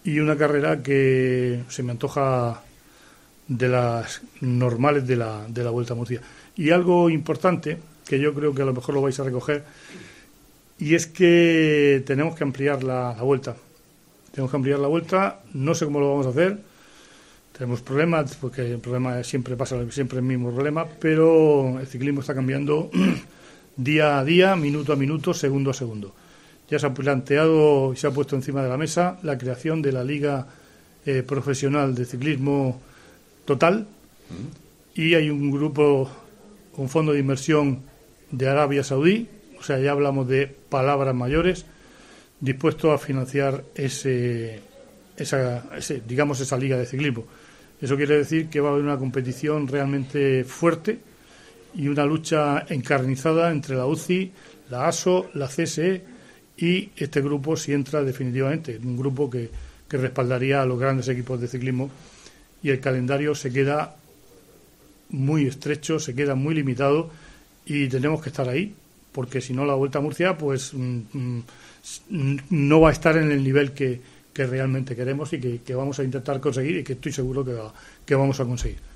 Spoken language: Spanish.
y una carrera que se me antoja de las normales de la Vuelta a Murcia. Y algo importante, que yo creo que a lo mejor lo vais a recoger, y es que tenemos que ampliar la Vuelta. Tenemos que ampliar la Vuelta, no sé cómo lo vamos a hacer, tenemos problemas, porque el problema siempre pasa siempre el mismo problema, pero el ciclismo está cambiando día a día, minuto a minuto, segundo a segundo. Ya se ha planteado y se ha puesto encima de la mesa la creación de la Liga Profesional de Ciclismo Total, y hay un grupo, un fondo de inversión de Arabia Saudí, o sea, ya hablamos de palabras mayores, dispuesto a financiar esa liga de ciclismo. Eso quiere decir que va a haber una competición realmente fuerte y una lucha encarnizada entre la UCI, la ASO, la CSE y este grupo, si entra definitivamente, un grupo que respaldaría a los grandes equipos de ciclismo, y el calendario se queda muy estrecho, se queda muy limitado, y tenemos que estar ahí, porque si no la Vuelta a Murcia pues no va a estar en el nivel que realmente queremos y que vamos a intentar conseguir, y que estoy seguro que vamos a conseguir.